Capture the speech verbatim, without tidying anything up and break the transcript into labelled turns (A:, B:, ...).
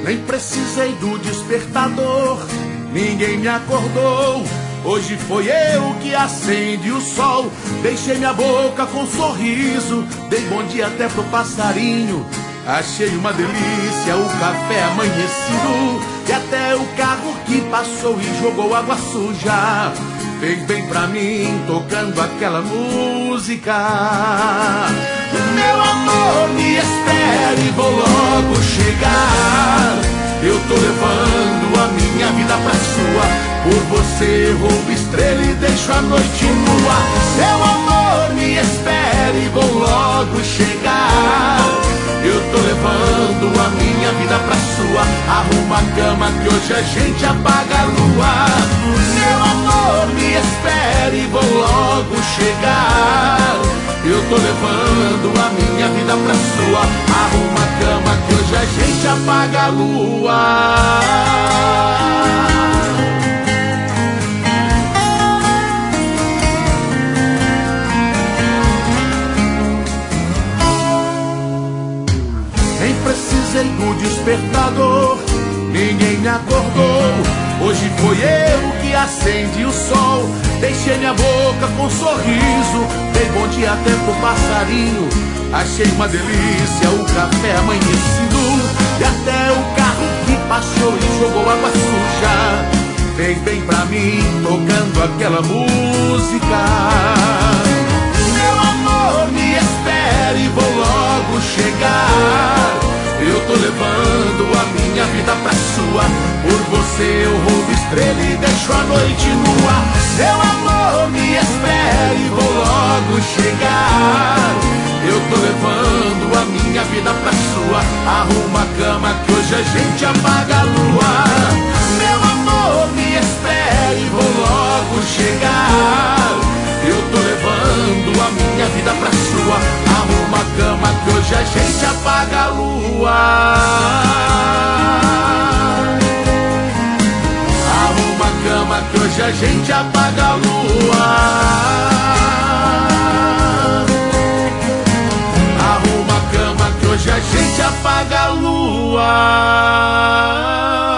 A: Nem precisei do despertador, ninguém me acordou. Hoje foi eu que acendi o sol. Deixei minha boca com um sorriso, dei bom dia até pro passarinho. Achei uma delícia o café amanhecido, e até o carro que passou e jogou água suja fez bem pra mim, tocando aquela música. Meu amor, me espere, vou logo chegar. Eu tô levando a minha vida pra sua. Por você roubo estrela e deixo a noite nua. Meu amor, me espere, vou logo chegar. Eu tô levando a minha vida pra sua. Arruma a cama que hoje a gente apaga a lua. Meu amor, me espere, vou logo chegar. Eu tô levando a minha vida pra sua. Arruma a cama que hoje a gente apaga a lua. Nem precisei do despertador, ninguém me acordou. Hoje foi eu que acendi o sol. Deixei minha boca com um sorriso, dei bom dia até pro passarinho. Achei uma delícia o café amanhecido, e até o carro que passou e jogou água suja fez bem pra mim, tocando aquela música. Meu amor, me espere, vou logo chegar. Eu tô levando a minha vida pra sua. Por você eu roubo estrela e deixo a noite nua. Meu amor, me espere, vou logo chegar. Eu tô levando a minha vida pra sua. Arruma a cama que hoje a gente apaga a lua. Meu amor, me espere, vou logo chegar. Eu tô levando a minha vida pra sua. Arruma a cama que hoje a gente apaga a lua. Arruma a cama que hoje a gente apaga a lua. Arruma a cama que hoje a gente apaga a lua.